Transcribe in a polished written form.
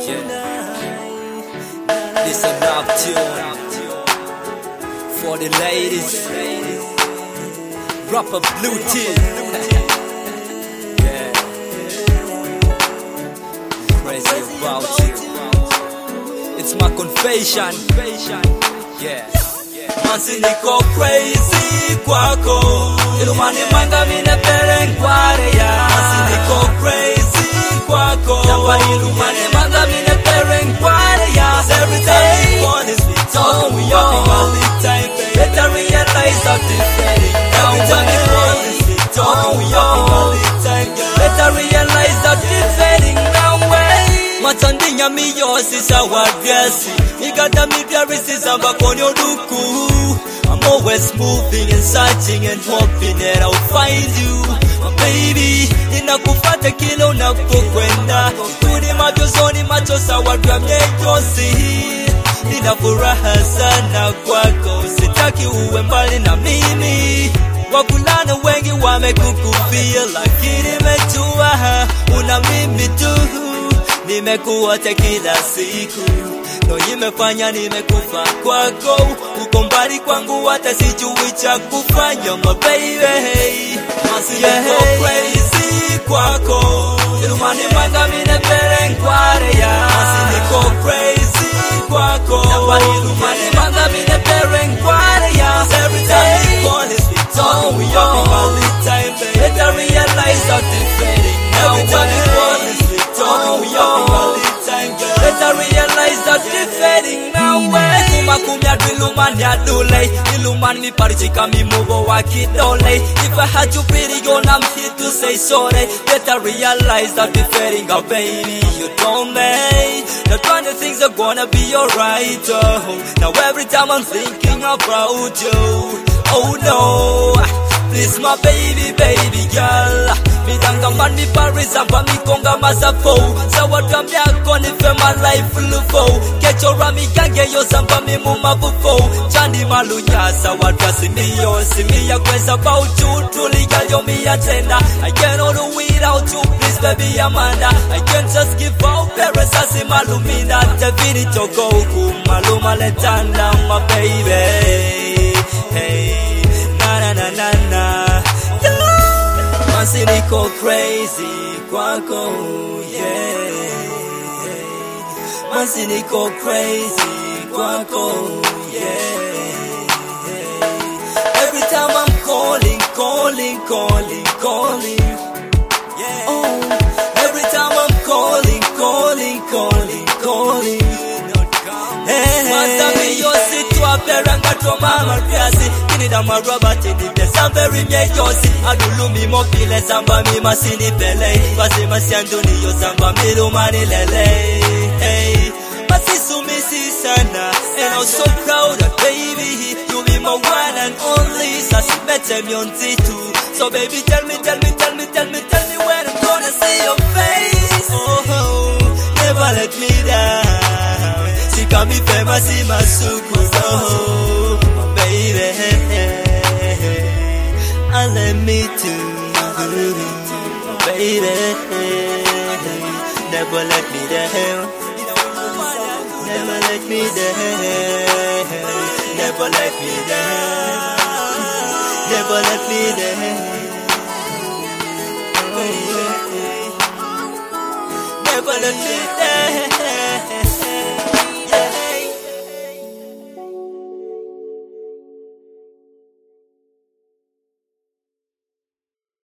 This a love tune for the ladies. Drop a blue tea. Yeah. Crazy about you. It's my confession. Yeah. Manzi niko crazy kwako, ilumani manga mine perengware ya. Manzi niko crazy kwako, jamba ilumani manga mine perengware ya. Every time you want is me, talking we all the time, baby. Better realize how different. Every time you want is me, talking we all the time, girl. Better realize how different now way. Matandinga miyosi sawa gesi, igada mibyarisi zamba konyo duku. I'm always moving and searching and hoping that I'll find you, my baby. Ninakufata kila unapokwenda, kuni mabiyozoni macho sawa myeyosi. Nina furaha sana kwako, sitaki uwe mbali na mimi. Wavulana wengi wamekukufia, lakini nimejua una mimi tu. Nimekuota kila siku, no imefanya nimekufa kwako. Uko mbali kwangu hata sijui cha kufanya, my baby. Manzi niko crazy kwako, ilumani manga mine perengware ya. Manzi niko crazy kwako, jamba ilumani manga mine perengware ya. Every time you call is me, talking we all the time, baby. Better realize how different. Every time you call is me, talking we all the time, girl. Better realize that different now way. Kumakumya dilumani adule, ilumani parichika mimugo wa kidole. If I had to pity you, I'm here to say sorry. Better realize that different, oh baby, you told me that one of things are gonna be alright. Oh, now every time I'm thinking about you, oh no, please my baby, baby girl. Midanga mani Paris amba mikonga mazafo. Sawa yako nife my life lufo. Kecho rami gange yo samba mimu mabufo. Chandi malunya sawa simiyo. Simiya kweza about you. Truly girl yo miya tena. I cannot do without you, please baby Amanda. I can't just give out Paris asi malumina. Tevini toko huku maluma letana my baby. Hey, na na na na na. Manzi niko crazy kwako, yeah. Manzi niko crazy kwako, yeah. Every time I'm calling, yeah. Oh, every time I'm calling. Hey, yo sit up there and got your mama crazy. Kinida ma Robert in the very myeyosi. Adulumi mo pile samba mi masini pele. Basi masiandoni yo samba mi lumani lele. Hey, masisu misi sana. And I'm so proud that baby, you be my one and only. Sasi mete mionzi too. So baby tell me when I'm gonna see your face. Oh, never let me down. Sika mi famous masuku, oh, baby. And let me too, baby. Never let me down. Never let me down. Never let me down. Never let me down. Never let me down.